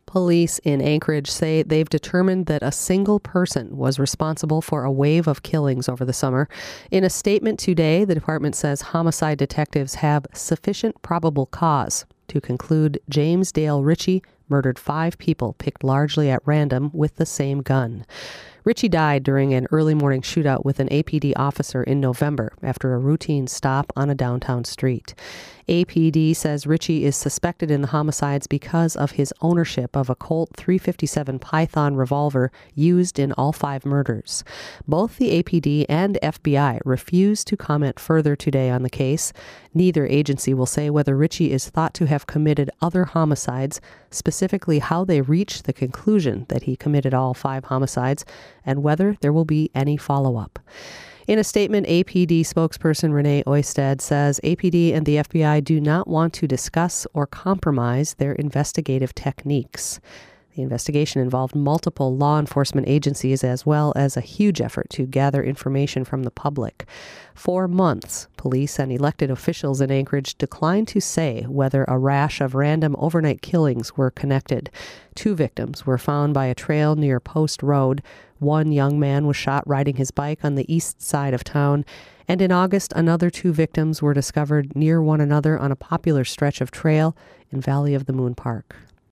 Police in Anchorage say they've determined that a single person was responsible for a wave of killings over the summer. In a statement today, the department says homicide detectives have sufficient probable cause to conclude James Dale Ritchie murdered 5 people picked largely at random with the same gun. Ritchie died during an early morning shootout with an APD officer in November after a routine stop on a downtown street. APD says Ritchie is suspected in the homicides because of his ownership of a Colt .357 Python revolver used in all 5 murders. Both the APD and FBI refused to comment further today on the case. Neither agency will say whether Ritchie is thought to have committed other homicides, specifically how they reached the conclusion that he committed all 5 homicides, and whether there will be any follow-up. In a statement, APD spokesperson Renee Oisted says APD and the FBI do not want to discuss or compromise their investigative techniques. The investigation involved multiple law enforcement agencies as well as a huge effort to gather information from the public. For months, police and elected officials in Anchorage declined to say whether a rash of random overnight killings were connected. 2 victims were found by a trail near Post Road. One young man was shot riding his bike on the east side of town. And in August, another 2 victims were discovered near one another on a popular stretch of trail in Valley of the Moon Park.